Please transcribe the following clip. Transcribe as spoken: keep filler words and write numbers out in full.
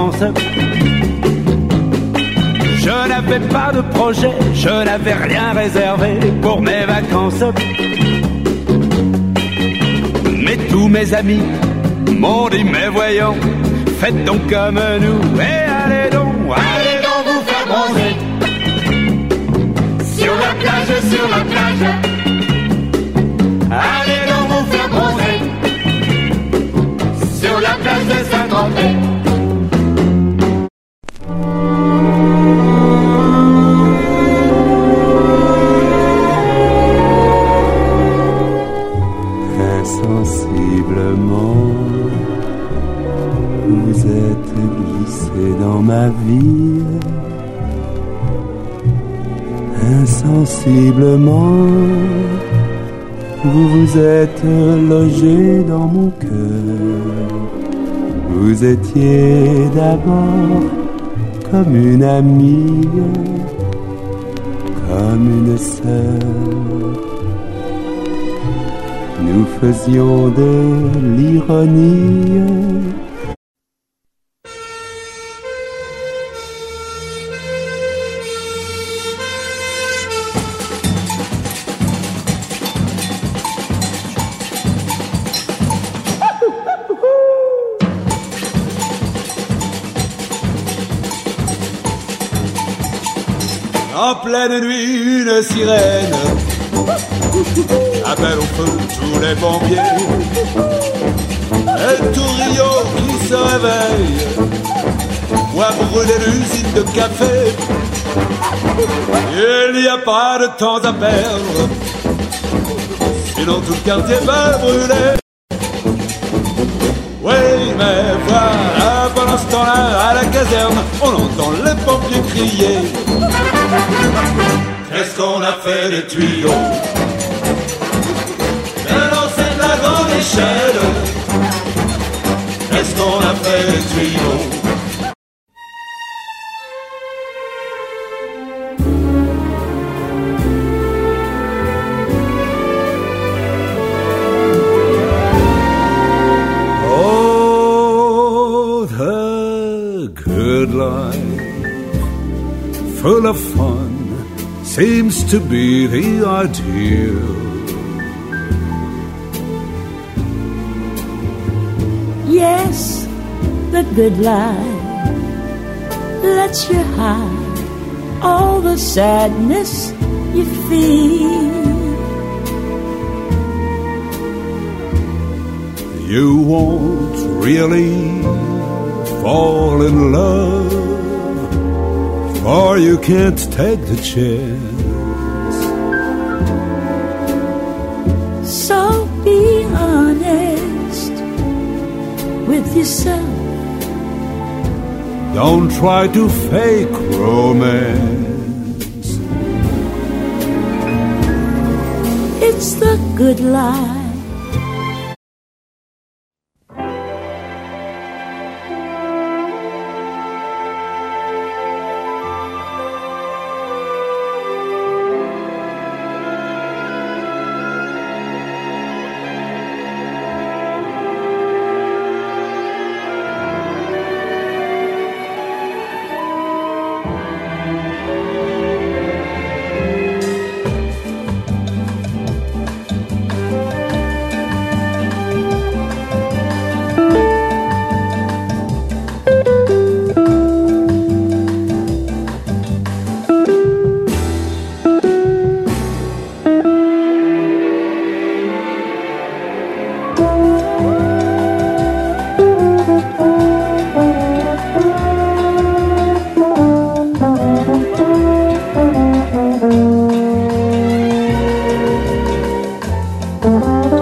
vacances. Je n'avais pas de projet, je n'avais rien réservé pour mes vacances. Mais tous mes amis m'ont dit, mais voyons, faites donc comme nous, et allez donc, allez donc vous faire bronzer. Sur la plage, sur la plage, allez donc vous faire bronzer. Sur la plage de Saint-Tropez. Insensiblement, vous êtes glissé dans ma vie. Insensiblement, vous vous êtes logé dans mon cœur. Vous étiez d'abord comme une amie, comme une sœur. Nous faisions de l'ironie. En pleine nuit, une sirène appelle au feu tous les pompiers. Et tout Rio qui se réveille voit brûler l'usine de café. Il n'y a pas de temps à perdre, sinon tout le quartier va brûler. Oui, mais voilà, pendant ce temps-là, à la caserne, on entend les pompiers crier. Qu'est-ce qu'on a fait des tuyaux? Mais non, c'est de la grande échelle. Qu'est-ce qu'on a fait des tuyaux? Oh, the good life, full of fun, seems to be the ideal. Yes, the good life lets you hide all the sadness you feel. You won't really fall in love, or you can't take the chance. So be honest with yourself. Don't try to fake romance. It's the good life. Thank you.